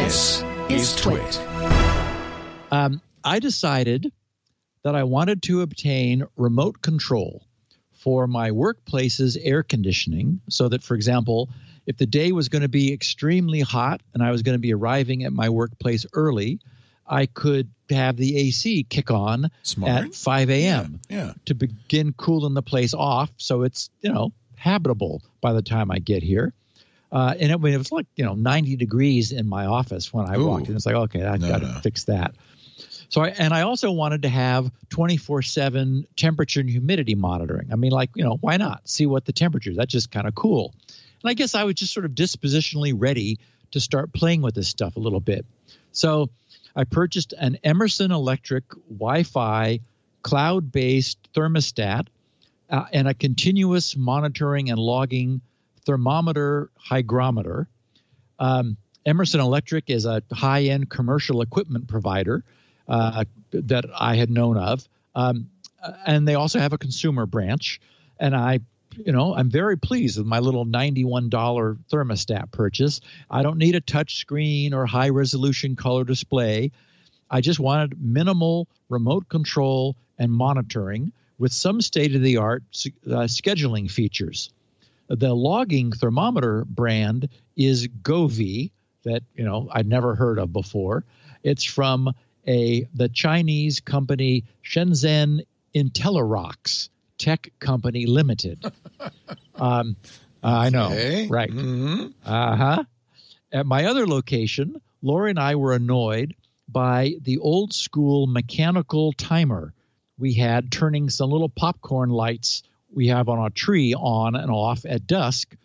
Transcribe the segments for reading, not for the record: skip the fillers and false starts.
This is Twit. I decided that I wanted to obtain remote control for my workplace's air conditioning so that, for example, if the day was going to be extremely hot and I was going to be arriving at my workplace early, I could have the AC kick on at 5 a.m. To begin cooling the place off so it's, habitable by the time I get here. And it was like, 90 degrees in my office when I walked in. It's like, okay, I've got to fix that. So I also wanted to have 24/7 temperature and humidity monitoring. I mean, why not? See what the temperature is. That's just kind of cool. And I guess I was just sort of dispositionally ready to start playing with this stuff a little bit. So I purchased an Emerson Electric Wi-Fi cloud-based thermostat and a continuous monitoring and logging thermometer hygrometer. Emerson Electric is a high-end commercial equipment provider that I had known of. And they also have a consumer branch. And I'm very pleased with my little $91 thermostat purchase. I don't need a touch screen or high-resolution color display. I just wanted minimal remote control and monitoring with some state-of-the-art scheduling features. The logging thermometer brand is Govee that, I'd never heard of before. It's from the Chinese company Shenzhen Intellirox Tech Company Limited. I know, right? Mm-hmm. At my other location, Lori and I were annoyed by the old school mechanical timer we had turning some little popcorn lights we have on a tree on and off at dusk,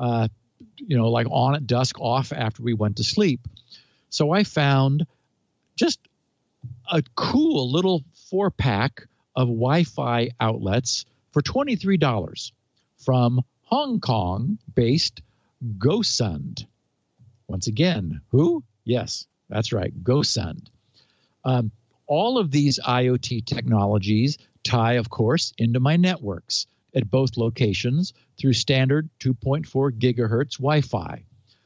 like on at dusk, off after we went to sleep. So I found just a cool little 4-pack of Wi-Fi outlets for $23 from Hong Kong-based GoSund. Once again, who? Yes, that's right, GoSund. All of these IoT technologies tie, of course, into my networks at both locations through standard 2.4 gigahertz Wi-Fi.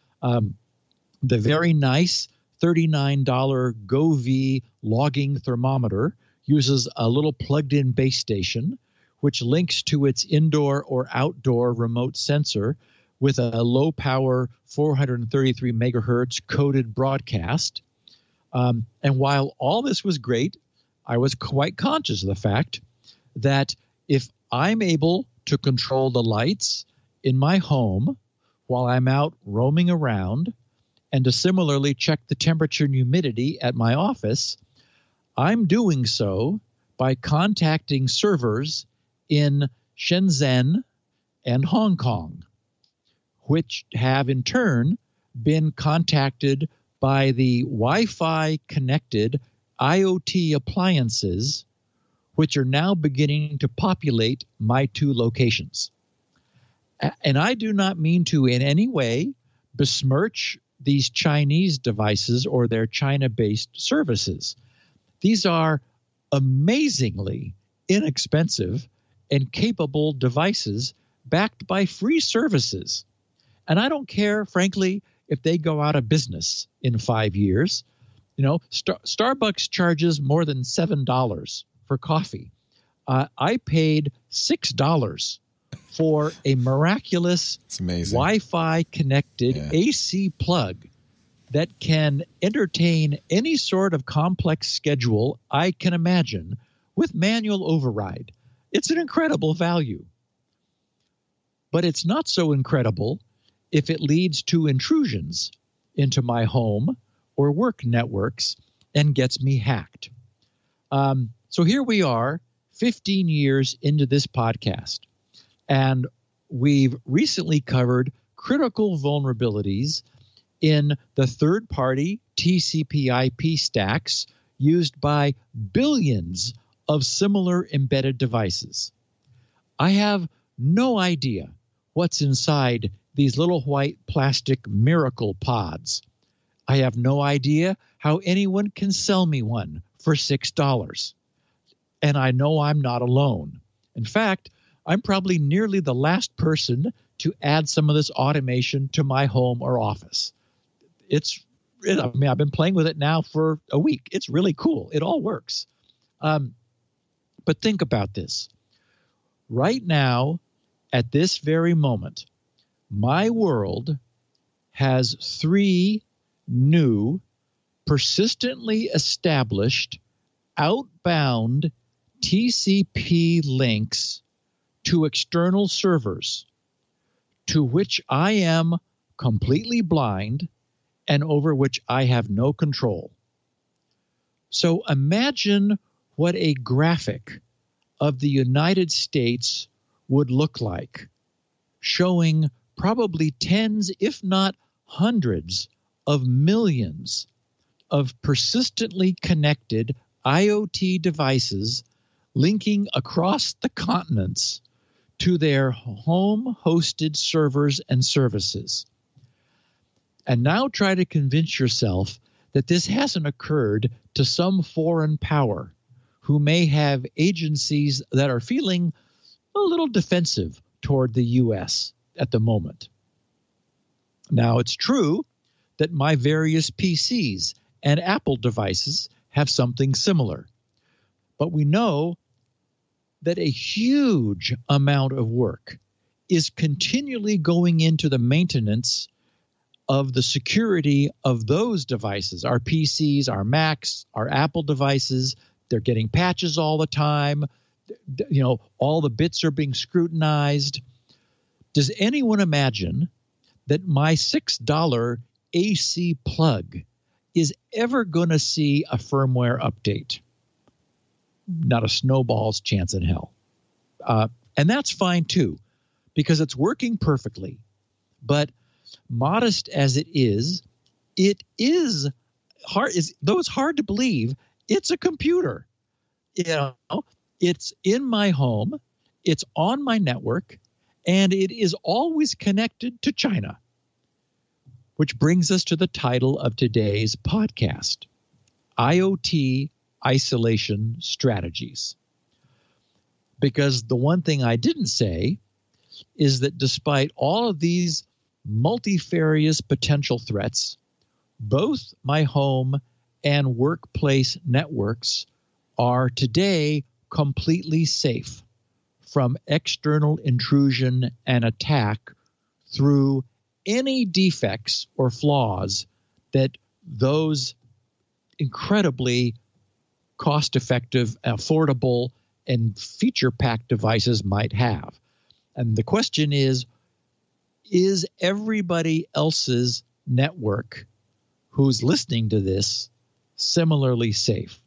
The very nice $39 Govee logging thermometer uses a little plugged-in base station, which links to its indoor or outdoor remote sensor with a low-power 433 megahertz coded broadcast. And while all this was great, I was quite conscious of the fact that if I'm able to control the lights in my home while I'm out roaming around and to similarly check the temperature and humidity at my office, I'm doing so by contacting servers in Shenzhen and Hong Kong, which have in turn been contacted by the Wi-Fi connected IoT appliances, which are now beginning to populate my two locations. And I do not mean to in any way besmirch these Chinese devices or their China-based services. These are amazingly inexpensive and capable devices backed by free services. And I don't care, frankly, if they go out of business in 5 years. Starbucks charges more than $7 for coffee. I paid $6 for a miraculous Wi-Fi connected AC plug that can entertain any sort of complex schedule I can imagine with manual override. It's an incredible value. But it's not so incredible if it leads to intrusions into my home or work networks and gets me hacked. So here we are, 15 years into this podcast, and we've recently covered critical vulnerabilities in the third-party TCP/IP stacks used by billions of similar embedded devices. I have no idea what's inside these little white plastic miracle pods. I have no idea how anyone can sell me one for $6. And I know I'm not alone. In fact, I'm probably nearly the last person to add some of this automation to my home or office. It's I mean, I've been playing with it now for a week. It's really cool. It all works. But think about this. Right now, at this very moment, my world has 3 new, persistently established, outbound TCP links to external servers, to which I am completely blind and over which I have no control. So imagine what a graphic of the United States would look like, showing probably tens, if not hundreds, of millions of persistently connected IoT devices linking across the continents to their home-hosted servers and services. And now try to convince yourself that this hasn't occurred to some foreign power who may have agencies that are feeling a little defensive toward the U.S. at the moment. Now, it's true that my various PCs and Apple devices have something similar, but we know that a huge amount of work is continually going into the maintenance of the security of those devices, our PCs, our Macs, our Apple devices. They're getting patches all the time. You know, all the bits are being scrutinized. Does anyone imagine that my $6 AC plug is ever going to see a firmware update? Not a snowball's chance in hell. And that's fine too, because it's working perfectly. But modest as it is hard. Though it's hard to believe, it's a computer. You know, it's in my home, it's on my network, and it is always connected to China. Which brings us to the title of today's podcast, IoT Isolation Strategies. Because the one thing I didn't say is that despite all of these multifarious potential threats, both my home and workplace networks are today completely safe from external intrusion and attack through any defects or flaws that those incredibly cost-effective, affordable, and feature-packed devices might have. And the question is everybody else's network who's listening to this similarly safe?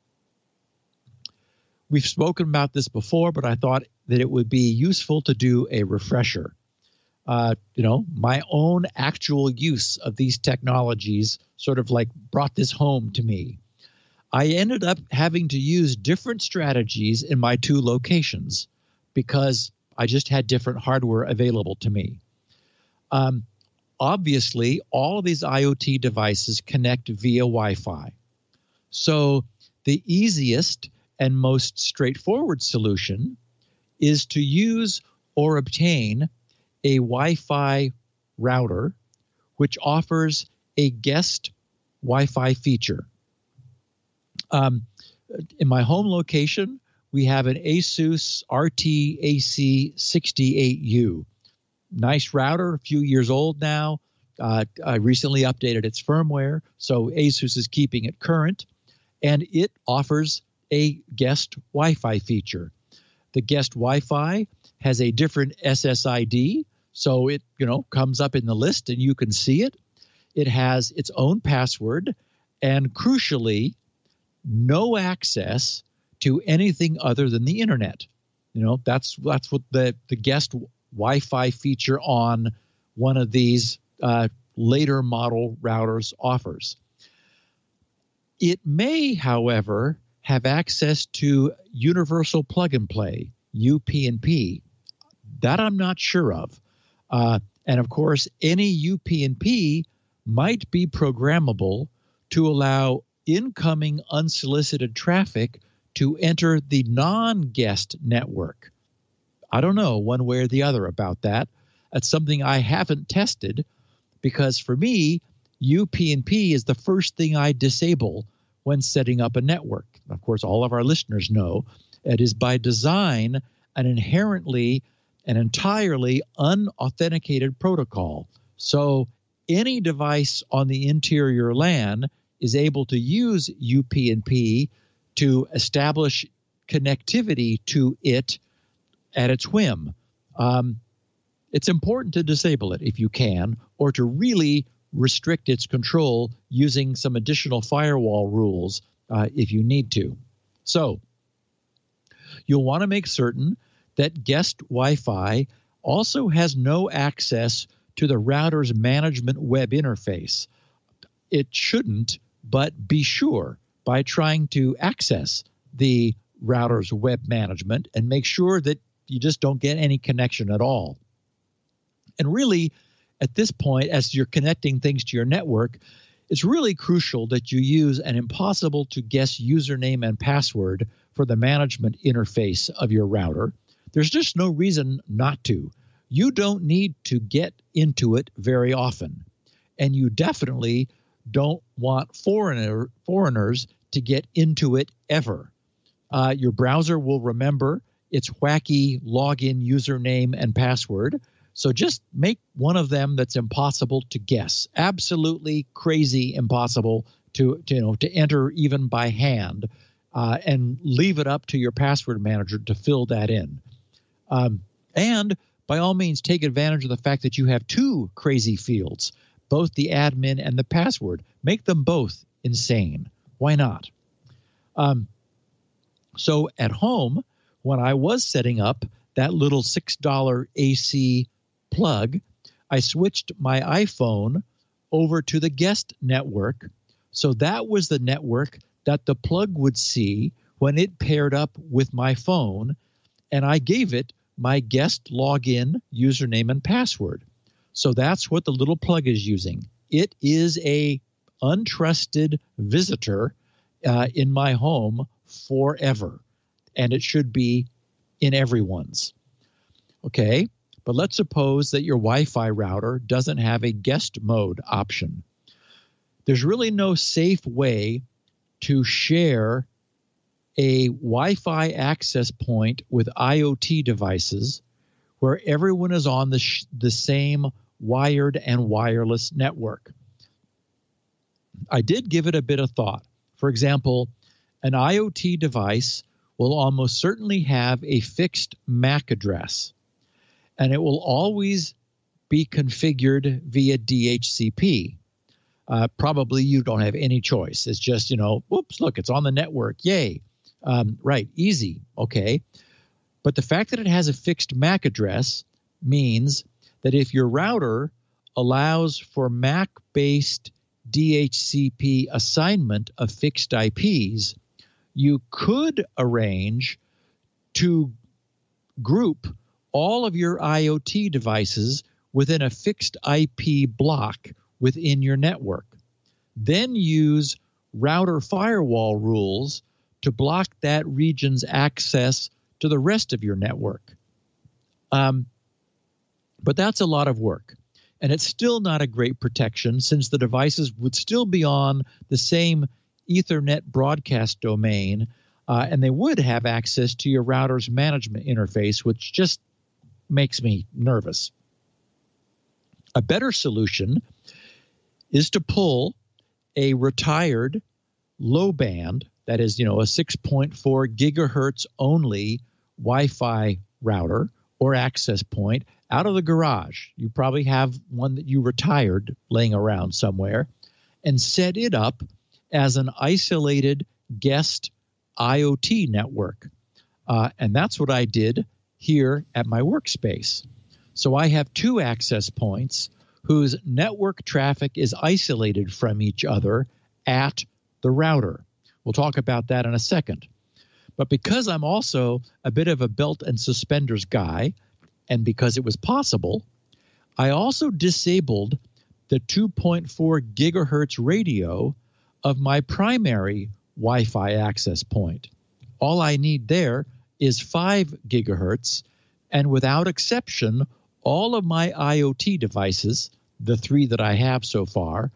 We've spoken about this before, but I thought that it would be useful to do a refresher. My own actual use of these technologies sort of like brought this home to me. I ended up having to use different strategies in my 2 locations because I just had different hardware available to me. Obviously, all of these IoT devices connect via Wi-Fi. So the easiest and most straightforward solution is to use or obtain a Wi-Fi router which offers a guest Wi-Fi feature. In my home location, we have an ASUS RT-AC68U. Nice router, a few years old now. I recently updated its firmware, so ASUS is keeping it current, and it offers a guest Wi-Fi feature. The guest Wi-Fi has a different SSID, so it comes up in the list and you can see it. It has its own password, and crucially, no access to anything other than the internet. That's what the guest Wi-Fi feature on one of these later model routers offers. It may, however, have access to universal plug and play, UPnP. That I'm not sure of. And of course, any UPnP might be programmable to allow incoming unsolicited traffic to enter the non-guest network. I don't know one way or the other about that. That's something I haven't tested because for me, UP&P is the first thing I disable when setting up a network. Of course, all of our listeners know it is by design an inherently and entirely unauthenticated protocol. So any device on the interior LAN is able to use UP&P to establish connectivity to it at its whim. It's important to disable it if you can, or to really restrict its control using some additional firewall rules if you need to. So you'll want to make certain that guest Wi-Fi also has no access to the router's management web interface. It shouldn't, but be sure by trying to access the router's web management and make sure that you just don't get any connection at all. And really, at this point, as you're connecting things to your network, it's really crucial that you use an impossible-to-guess username and password for the management interface of your router. There's just no reason not to. You don't need to get into it very often, and you definitely don't want foreigners to get into it ever. Your browser will remember its wacky login username and password, so just make one of them that's impossible to guess, absolutely crazy impossible to enter even by hand, and leave it up to your password manager to fill that in. And by all means, take advantage of the fact that you have two crazy fields, both the admin and the password. Make them both insane. Why not? So at home, when I was setting up that little $6 AC plug, I switched my iPhone over to the guest network. So that was the network that the plug would see when it paired up with my phone, and I gave it my guest login username and password. So that's what the little plug is using. It is a untrusted visitor in my home forever, and it should be in everyone's. Okay, but let's suppose that your Wi-Fi router doesn't have a guest mode option. There's really no safe way to share a Wi-Fi access point with IoT devices where everyone is on the same wired and wireless network. I did give it a bit of thought. For example, an IoT device will almost certainly have a fixed MAC address, and it will always be configured via DHCP. Probably you don't have any choice. It's just, whoops, look, it's on the network. Yay. Right, easy. Okay. But the fact that it has a fixed MAC address means that if your router allows for MAC-based DHCP assignment of fixed IPs, you could arrange to group all of your IoT devices within a fixed IP block within your network. Then use router firewall rules to block that region's access to the rest of your network. But that's a lot of work. And it's still not a great protection since the devices would still be on the same Ethernet broadcast domain, and they would have access to your router's management interface, which just makes me nervous. A better solution is to pull a retired low band, that is, a 6.4 gigahertz only Wi-Fi router or access point out of the garage. You probably have one that you retired laying around somewhere, and set it up as an isolated guest IoT network. And that's what I did here at my workspace. So I have two access points whose network traffic is isolated from each other at the router. We'll talk about that in a second. But because I'm also a bit of a belt and suspenders guy, and because it was possible, I also disabled the 2.4 gigahertz radio of my primary Wi-Fi access point. All I need there is 5 gigahertz, and without exception, all of my IoT devices, the 3 that I have so far,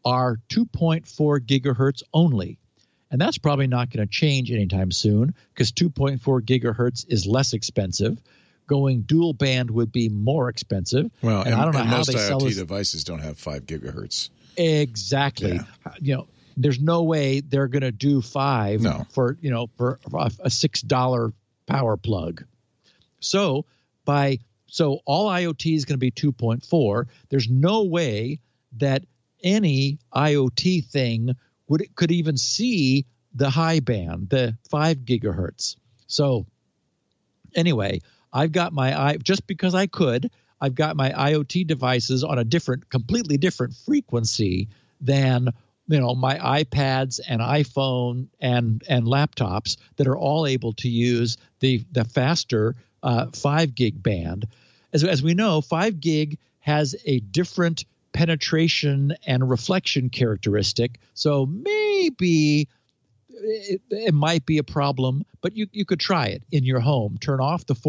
are 2.4 gigahertz only. And that's probably not going to change anytime soon because 2.4 gigahertz is less expensive. Going dual band would be more expensive. Well, and I don't know how most they sell IoT this. devices don't have 5 gigahertz. Exactly. Yeah. There's no way they're going to do 5 for a $6 power plug. So all IoT is going to be 2.4. There's no way that any IoT thing could even see the high band, the 5 gigahertz. So anyway, I've got just because I've got my IoT devices on a completely different frequency than my iPads and iPhone and laptops that are all able to use the faster 5 gig band. As we know, 5 gig has a different penetration and reflection characteristic, so maybe it might be a problem, but you could try it in your home. Turn off the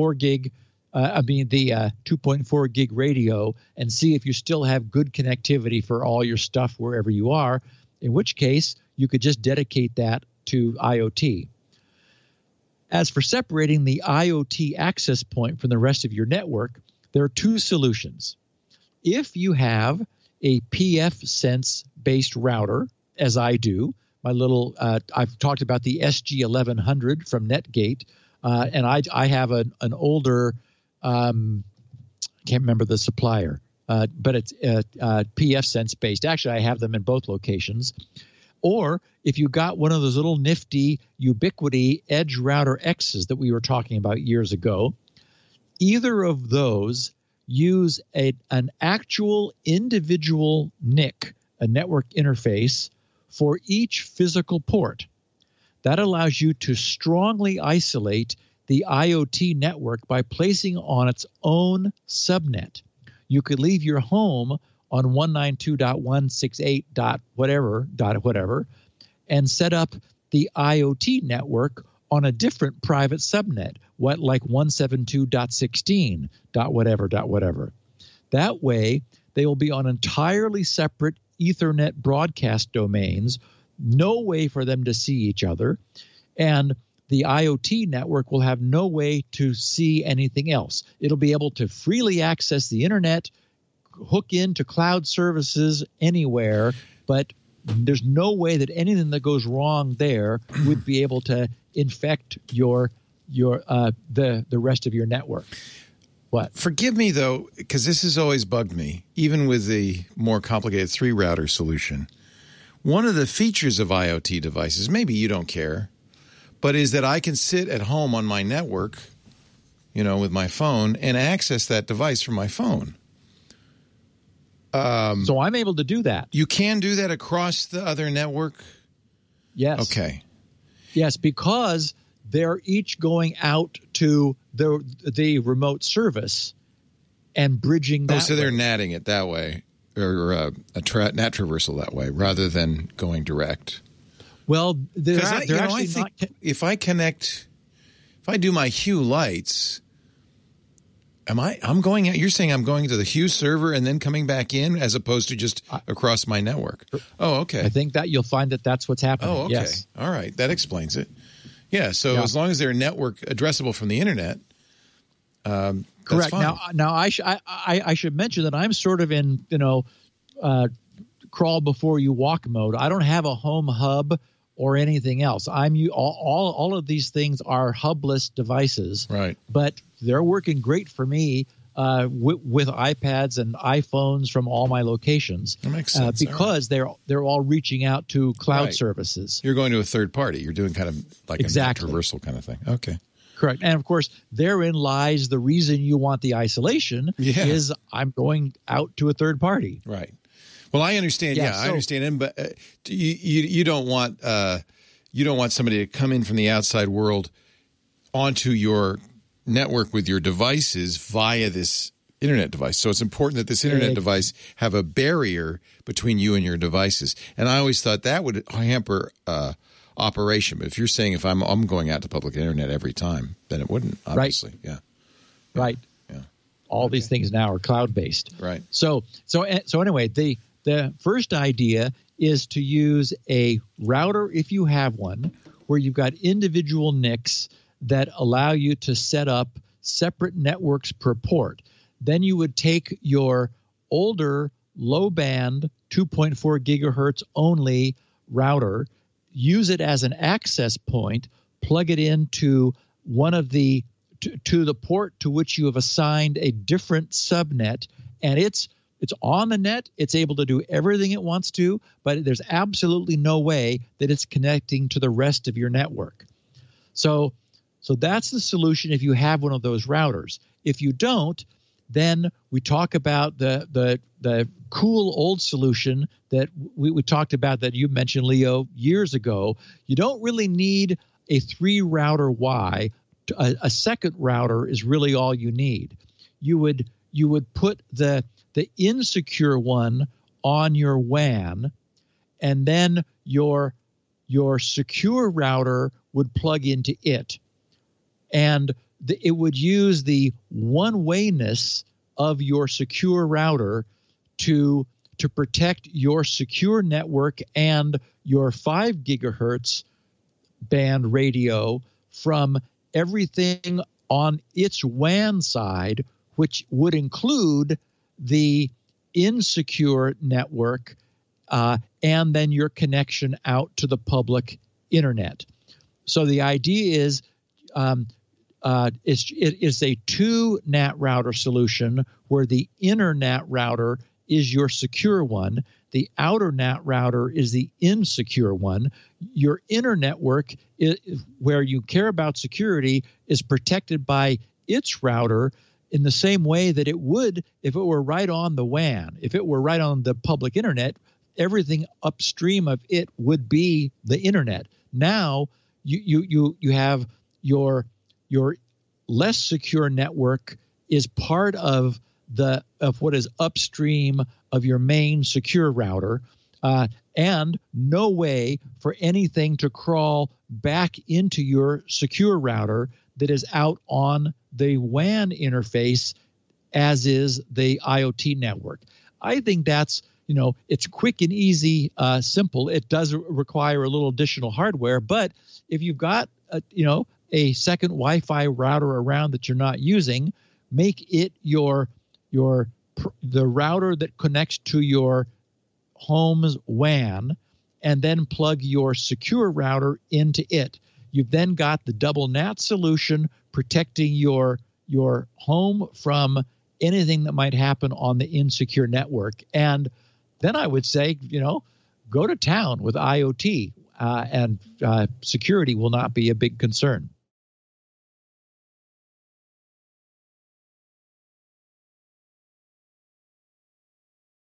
2.4 gig radio and see if you still have good connectivity for all your stuff wherever you are, in which case you could just dedicate that to IoT. As for separating the IoT access point from the rest of your network, there are 2 solutions. If you have a pfSense-based router, as I do, my little I've talked about the SG1100 from Netgate, and I have an older can't remember the supplier, but it's pfSense based. Actually, I have them in both locations. Or if you got one of those little nifty Ubiquiti Edge Router X's that we were talking about years ago, either of those use an actual individual NIC, a network interface, for each physical port. That allows you to strongly isolate the IoT network by placing on its own subnet. You could leave your home on 192.168.whatever and set up the IoT network on a different private subnet, like 172.16.whatever. That way, they will be on entirely separate Ethernet broadcast domains, no way for them to see each other, and the IoT network will have no way to see anything else. It'll be able to freely access the internet, hook into cloud services anywhere, but there's no way that anything that goes wrong there would be able to infect the rest of your network. What? Forgive me, though, because this has always bugged me, even with the more complicated 3-router solution. One of the features of IoT devices, maybe you don't care, but is that I can sit at home on my network, with my phone and access that device from my phone. So I'm able to do that. You can do that across the other network? Yes. Okay. Yes, because they're each going out to the remote service and bridging that. Oh, so they're natting it that way, or a NAT traversal that way, rather than going direct. Well, if I do my Hue lights, I'm going out? You're saying I'm going to the Hue server and then coming back in, as opposed to just across my network? Oh, okay. I think that you'll find that that's what's happening. Oh, okay. Yes. All right. That explains it. Yeah. So as long as they're network addressable from the internet, correct. That's fine. Now I should mention that I'm sort of in crawl before you walk mode. I don't have a home hub or anything else. All of these things are hubless devices, right? But they're working great for me with iPads and iPhones from all my locations. That makes sense because they're all reaching out to cloud services. You're going to a third party. You're doing kind of like a traversal kind of thing. Okay. Correct. And, of course, therein lies the reason you want the isolation is I'm going out to a third party. Right. Well, I understand. I understand. But you don't want somebody to come in from the outside world onto your network with your devices via this internet device. So it's important that this internet device have a barrier between you and your devices. And I always thought that would hamper operation. But if you're saying if I'm going out to public internet every time, then it wouldn't, obviously. Right. Yeah. Right. Yeah. All these things now are cloud-based. Right. So anyway, the first idea is to use a router, if you have one, where you've got individual NICs that allow you to set up separate networks per port. Then you would take your older low-band 2.4 gigahertz only router, use it as an access point, plug it into one of the to the port to which you have assigned a different subnet, and it's on the net. It's able to do everything it wants to, but there's absolutely no way that it's connecting to the rest of your network. So that's the solution if you have one of those routers. If you don't, then we talk about the cool old solution that we talked about that you mentioned, Leo, years ago. You don't really need a 3-router Y. A second router is really all you need. You would put the insecure one on your WAN, and then your secure router would plug into it. And it would use the one-wayness of your secure router to protect your secure network and your 5 gigahertz band radio from everything on its WAN side, which would include the insecure network and then your connection out to the public internet. So the idea is it is a 2 NAT router solution where the inner NAT router is your secure one. The outer NAT router is the insecure one. Your inner network, where you care about security, is protected by its router in the same way that it would if it were right on the WAN. If it were right on the public internet, everything upstream of it would be the internet. Now you have your less secure network is part of what is upstream of your main secure router, and no way for anything to crawl back into your secure router that is out on the WAN interface, as is the IoT network. I think that's, it's quick and easy, simple. It does require a little additional hardware, but if you've got a second Wi-Fi router around that you're not using, make it the router that connects to your home's WAN, and then plug your secure router into it. You've then got the double NAT solution protecting your home from anything that might happen on the insecure network. And then I would say, go to town with IoT, and security will not be a big concern.